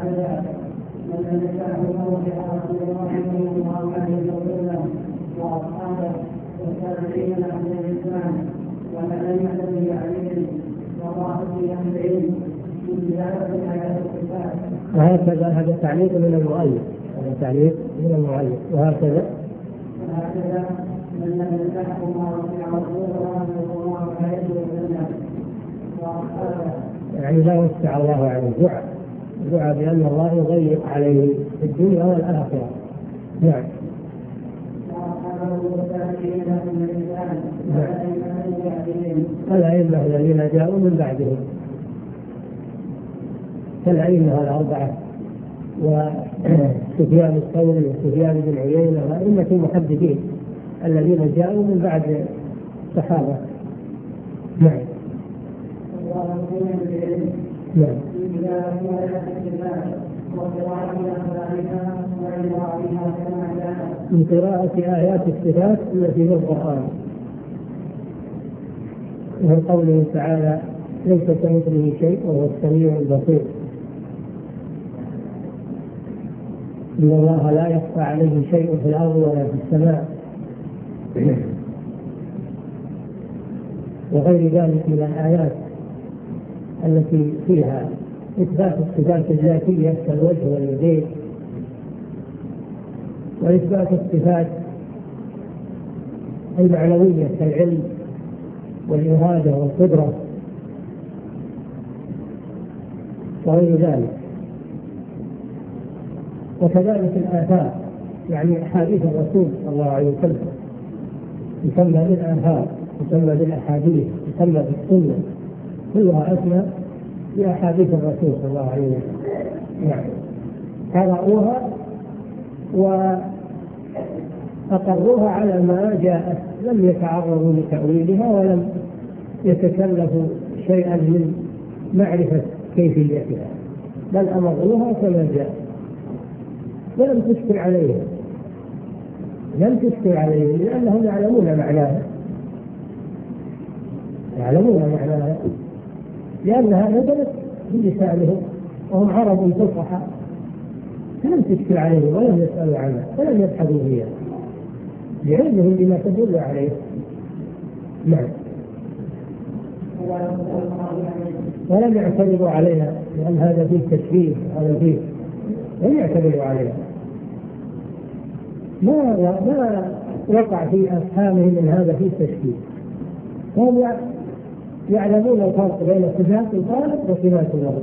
وهكذا من النكاح موضع رسول الله صلى الله عليه وسلم واصحابه والتابعين لاهل الاسلام ومن لم يهتدي عليهم والله في اهل العلم من زياده على الصفات. وهكذا هذا تعليق من المؤلف، هذا تعليق من المؤلف. وهكذا من لم ينكح موضع رسول الله صلى الله عليه وسلم واصحابه يعني لا يوسع الله عليه دعاء بأن الله يضيق عليه في الدنيا والآخرة. نعم. الأئمة الذين جاءوا من بعدهم كالأئمة الأربعة وسفيان الثوري وسفيان بن عيينة وأئمة المحدثين الذين جاءوا من بعد الصحابة. نعم. نعم. من قراءة آيات الصفات التي في القرآن وهو قوله تعالى ليس كمثله شيء وهو السميع البصير. إن الله لا يخفى عليه شيء في الأرض ولا في السماء وغير ذلك من الآيات التي فيها إثبات الصفات الذاتية كالوجه واليدين وإثبات الصفات المعنوية كالعلم والإرادة والقدرة وغير ذلك. وكذلك الآثار يعني أحاديث الرسول صلى الله عليه وسلم يسمى بالآثار يسمى بالأحاديث يسمى بالسنة كلها أسمى بأحاديث الرسول صلى الله عليه وسلم. يعني قرأوها وأقروها على ما جاءت لم يتعرضوا لتأويلها ولم يتكلفوا شيئا من معرفة كيفيتها بل أمروها كما جاء ولم تشكل عليهم لأنهم يعلمون معناها لأنها نزلت بلسانهم وهم عرب فصحى لم تشكل عليهم ولم يسألوا عنها ولم يبحثوا فيها بعلمهم بما تدل عليه. نعم. ولم يعترضوا عليها لأن هذا فيه تشبيه هذا فيه لم يعترضوا عليها. ما وقع في أفهامهم من هذا فيه تشبيه. هم يعلمون الفرق بين صفات الخالق وصفات الرب.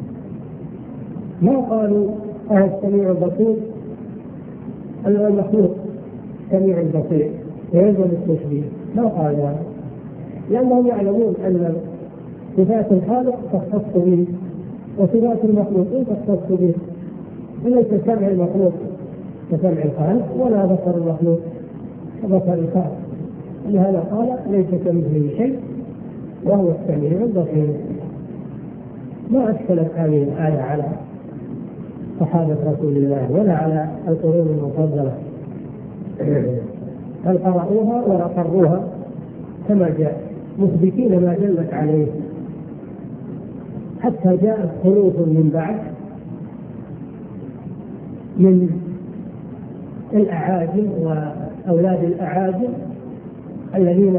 ما قالوا السميع البصير المخلوق سميع البصير ويلزم التشبيه ما قالوا هذا لأنهم يعلمون أن صفات الخالق تختص به وصفات المخلوقين تختص به وليس سمع المخلوق كسمع الخالق ولا بصر المخلوق كبصر الخالق. لهذا قال ليس كمثله شيء وهو السميع البصير. ما أشكلت هذه الآية على صحابة رسول الله ولا على القرون المفضلة بل قرأوها وأقروها كما جاء مثبتين ما دلت عليه حتى جاءت خلوف من بعد من الأعاجم وأولاد الأعاجم الذين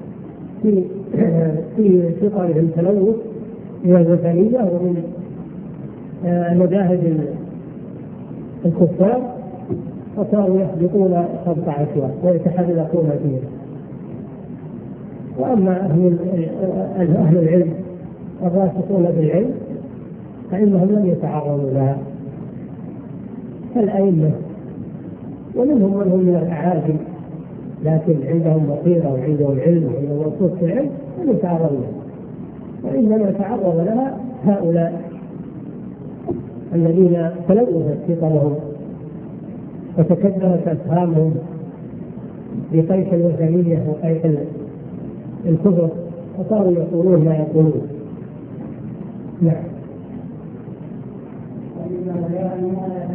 في فطرهم تلوث من الوثنية ومن مذاهب الكفار فصاروا يحدثون سبع أشواط ويتحلقون فيها. وأما أهل العلم الراسخون بالعلم فإنهم لم يتعرضوا لها كالأئمة ومنهم من هم من الأعاجم لكن عندهم بصيرة وعندهم علم وعندهم وصول في العلم لم يتعرضوا لها وإنما تعرض لها هؤلاء الذين تلوثت فطرهم وتكدرت أفهامهم بقيس الوثنية وقيس الكفر وصاروا يقولون ما يقولون. نعم.